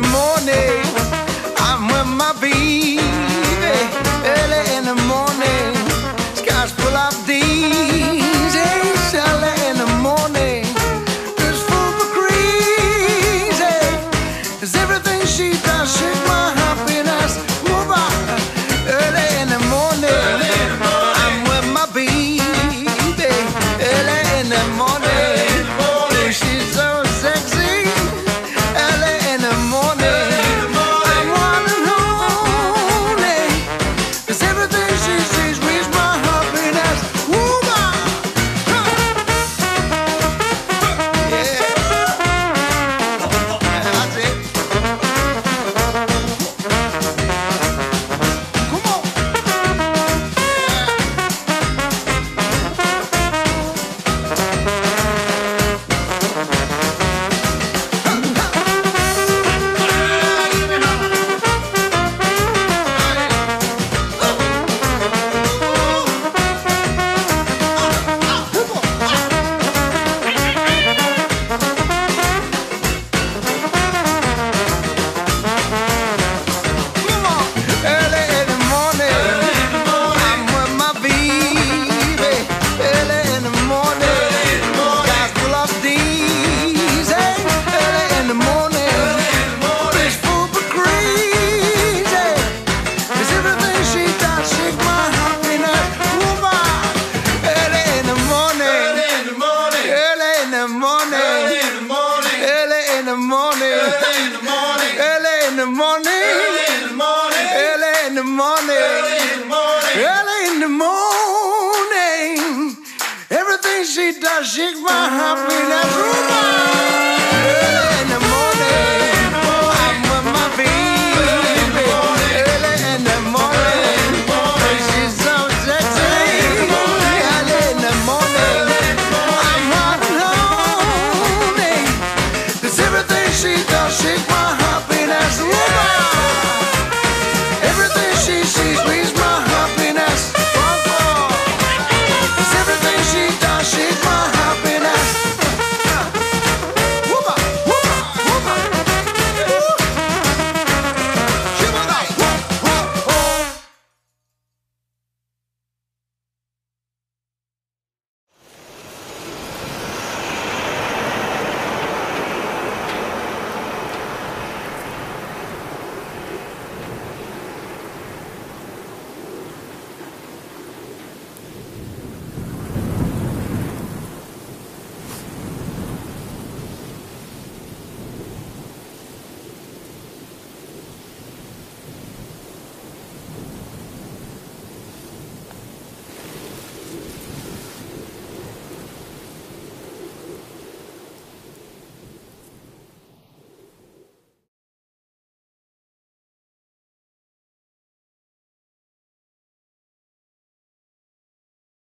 morning, I'm with my baby. Early in the morning, sky's full of daisies. Early in the morning, it's full of crazy. 'Cause everything she does, shake my happiness. Move on. Early in the morning, I'm with my baby. Early in the morning, she's so sexy. Early in the morning, I'm one and only. 'Cause everything she sees reads my happiness. Woman, yeah, that's it. Come on. Come on. Early in the morning, I'm with my baby. Early in the morning, sky's full of daisies. Early in the morning, it's full of crazy. 'Cause everything she does, shake my happiness. Woman, early in the morning, early in the morning, early in the morning, early in the morning, early in the morning, early in the morning, early in the morning, early in the morning, early in the morning. Everything she does, shake my happiness. Woman, early